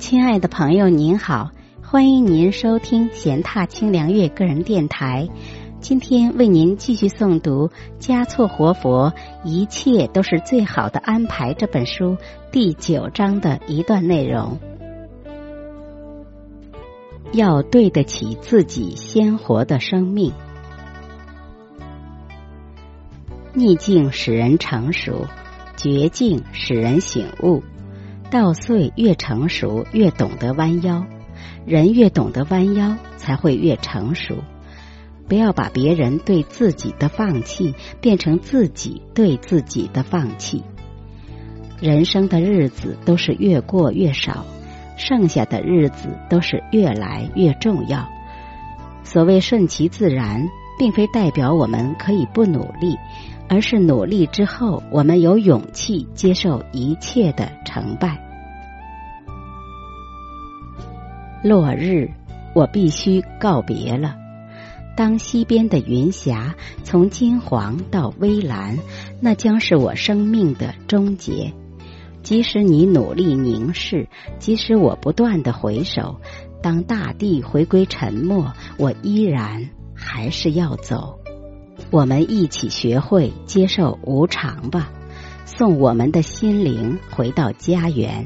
亲爱的朋友您好，欢迎您收听闲踏清凉月个人电台。今天为您继续诵读嘉措活佛一切都是最好的安排这本书第9章的一段内容。要对得起自己鲜活的生命。逆境使人成熟，绝境使人醒悟。稻穗越成熟，越懂得弯腰，人越懂得弯腰，才会越成熟。不要把别人对自己的放弃变成自己对自己的放弃。人生的日子都是越过越少，剩下的日子都是越来越重要。所谓顺其自然，并非代表我们可以不努力，而是努力之后，我们有勇气接受一切的成败。落日，我必须告别了。当西边的云霞从金黄到微蓝，那将是我生命的终结。即使你努力凝视，即使我不断地回首，当大地回归沉默，我依然还是要走。我们一起学会接受无常吧，送我们的心灵回到家园。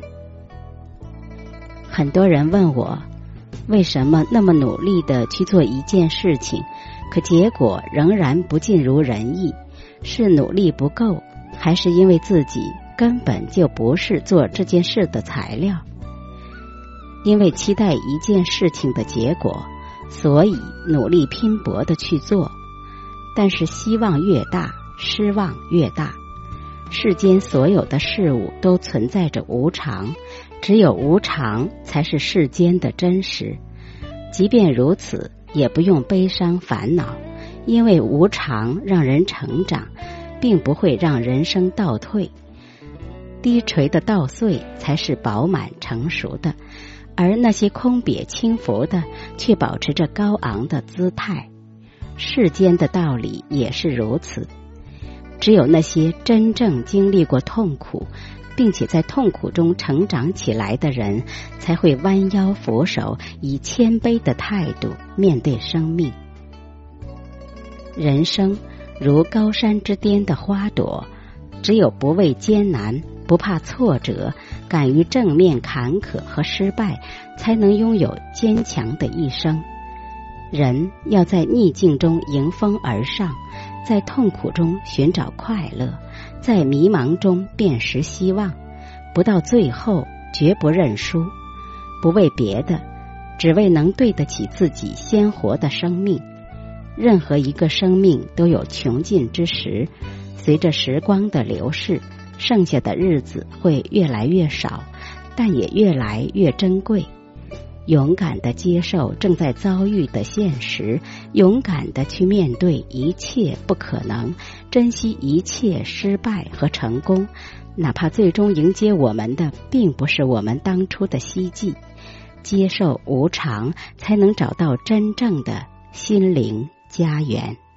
很多人问我，为什么那么努力地去做一件事情，可结果仍然不尽如人意？是努力不够，还是因为自己根本就不是做这件事的材料？因为期待一件事情的结果，所以努力拼搏地去做。但是希望越大，失望越大。世间所有的事物都存在着无常，只有无常才是世间的真实。即便如此，也不用悲伤烦恼，因为无常让人成长，并不会让人生倒退。低垂的稻穗才是饱满成熟的，而那些空瘪轻浮的，却保持着高昂的姿态。世间的道理也是如此，只有那些真正经历过痛苦，并且在痛苦中成长起来的人，才会弯腰俯首，以谦卑的态度面对生命。人生如高山之巅的花朵，只有不畏艰难，不怕挫折，敢于正面坎坷和失败，才能拥有坚强的一生。人要在逆境中迎风而上，在痛苦中寻找快乐，在迷茫中辨识希望，不到最后绝不认输。不为别的，只为能对得起自己鲜活的生命。任何一个生命都有穷尽之时，随着时光的流逝，剩下的日子会越来越少，但也越来越珍贵。勇敢地接受正在遭遇的现实，勇敢地去面对一切不可能，珍惜一切失败和成功，哪怕最终迎接我们的并不是我们当初的希冀。接受无常，才能找到真正的心灵家园。